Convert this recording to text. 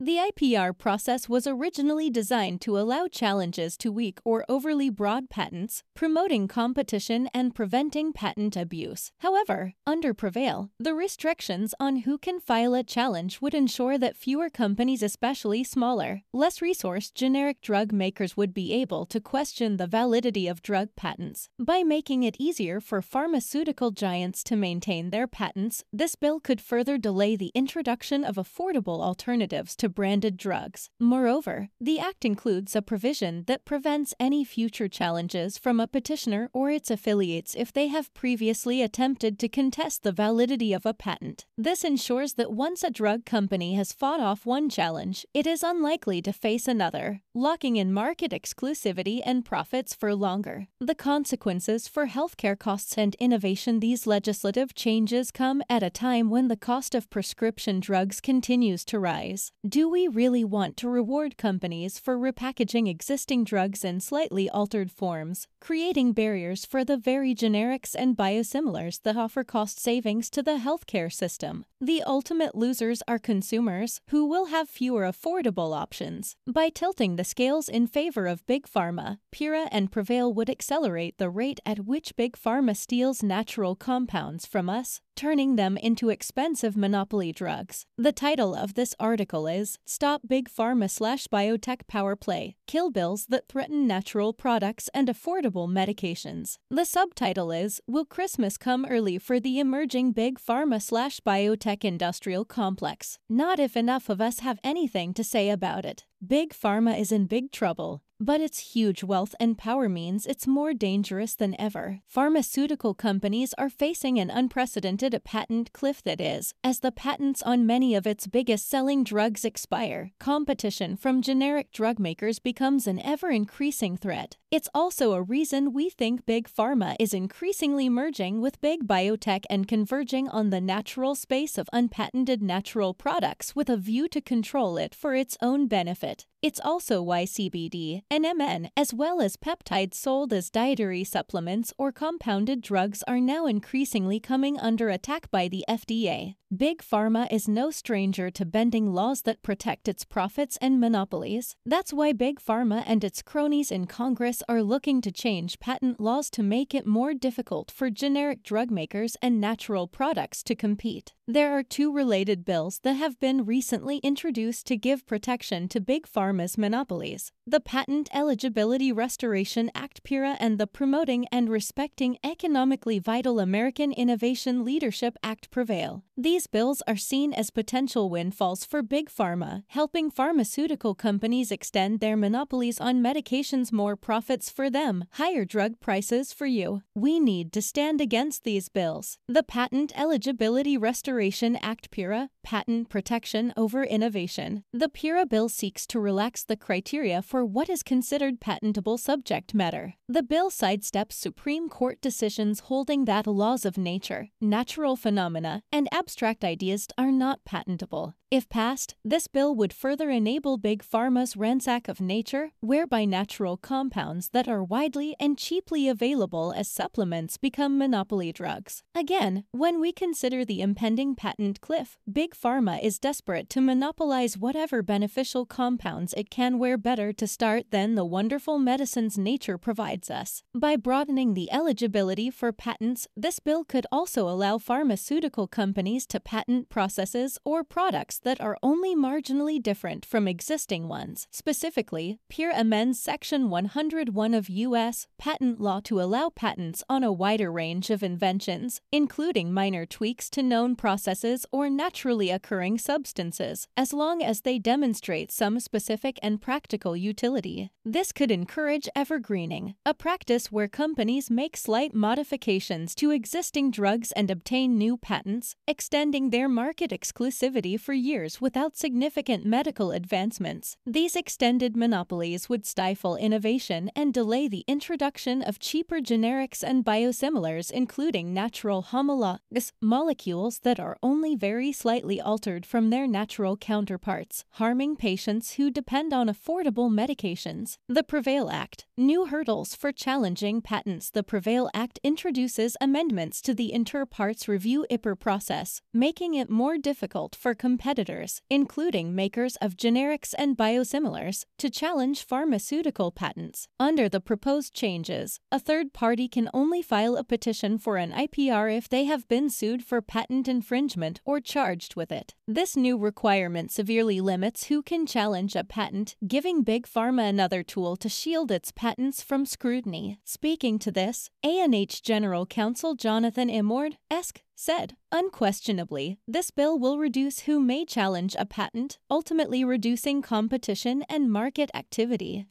The IPR process was originally designed to allow challenges to weak or overly broad patents, promoting competition and preventing patent abuse. However, under Prevail, the restrictions on who can file a challenge would ensure that fewer companies, especially smaller, less resourced generic drug makers, would be able to question the validity of drug patents. By making it easier for pharmaceutical giants to maintain their patents, this bill could further delay the introduction of affordable alternatives to branded drugs. Moreover, the act includes a provision that prevents any future challenges from a petitioner or its affiliates if they have previously attempted to contest the validity of a patent. This ensures that once a drug company has fought off one challenge, it is unlikely to face another, locking in market exclusivity and profits for longer. The consequences for healthcare costs and innovation. These legislative changes come at a time when the cost of prescription drugs continues to rise. Do we really want to reward companies for repackaging existing drugs in slightly altered forms, creating barriers for the very generics and biosimilars that offer cost savings to the healthcare system? The ultimate losers are consumers, who will have fewer affordable options. By tilting the scales in favor of Big Pharma, PIRA and Prevail would accelerate the rate at which Big Pharma steals natural compounds from us, turning them into expensive monopoly drugs. The title of this article is Stop Big Pharma/Biotech Power Play: Kill Bills That Threaten Natural Products and Affordable Medications. The subtitle is Will Christmas Come Early for the Emerging Big Pharma/Biotech Industrial Complex? Not if enough of us have anything to say about it. Big Pharma is in big trouble, but its huge wealth and power means it's more dangerous than ever. Pharmaceutical companies are facing an unprecedented patent cliff, that is, as the patents on many of its biggest-selling drugs expire. Competition from generic drug makers becomes an ever-increasing threat. It's also a reason we think Big Pharma is increasingly merging with Big Biotech and converging on the natural space of unpatented natural products with a view to control it for its own benefit. It's also why CBD, NMN, as well as peptides sold as dietary supplements or compounded drugs are now increasingly coming under attack by the FDA. Big Pharma is no stranger to bending laws that protect its profits and monopolies. That's why Big Pharma and its cronies in Congress are looking to change patent laws to make it more difficult for generic drug makers and natural products to compete. There are two related bills that have been recently introduced to give protection to Big Pharma's monopolies: the Patent Eligibility Restoration Act PIRA and the Promoting and Respecting Economically Vital American Innovation Leadership Act Prevail. These bills are seen as potential windfalls for Big Pharma, helping pharmaceutical companies extend their monopolies on medications. More profits for them, higher drug prices for you. We need to stand against these bills. The Patent Eligibility Restoration Act PIRA, Patent Protection over Innovation. The PIRA bill seeks to relax the criteria for what is considered patentable subject matter. The bill sidesteps Supreme Court decisions holding that laws of nature, natural phenomena, and abstract ideas are not patentable. If passed, this bill would further enable Big Pharma's ransack of nature, whereby natural compounds that are widely and cheaply available as supplements become monopoly drugs. Again, when we consider the impending patent cliff, Big Pharma is desperate to monopolize whatever beneficial compounds it can. Where better to start than the wonderful medicines nature provides us? By broadening the eligibility for patents, this bill could also allow pharmaceutical companies to patent processes or products that are only marginally different from existing ones. Specifically, PIRA amends Section 101 of U.S. patent law to allow patents on a wider range of inventions, including minor tweaks to known processes or naturally occurring substances, as long as they demonstrate some specific and practical utility. This could encourage evergreening, a practice where companies make slight modifications to existing drugs and obtain new patents, extending their market exclusivity for years without significant medical advancements. These extended monopolies would stifle innovation and delay the introduction of cheaper generics and biosimilars, including natural homologous molecules that are only very slightly altered from their natural counterparts, harming patients who depend on affordable medications. The PREVAIL Act. New hurdles for challenging patents. The PREVAIL Act introduces amendments to the inter partes review (IPR) process, making it more difficult for competitors, including makers of generics and biosimilars, to challenge pharmaceutical patents. Under the proposed changes, a third party can only file a petition for an IPR if they have been sued for patent infringement or charged with it. This new requirement severely limits who can challenge a patent, giving Big Pharma another tool to shield its patents from scrutiny. Speaking to this, ANH General Counsel Jonathan Imord said, "Unquestionably, this bill will reduce who may challenge a patent, ultimately reducing competition and market activity."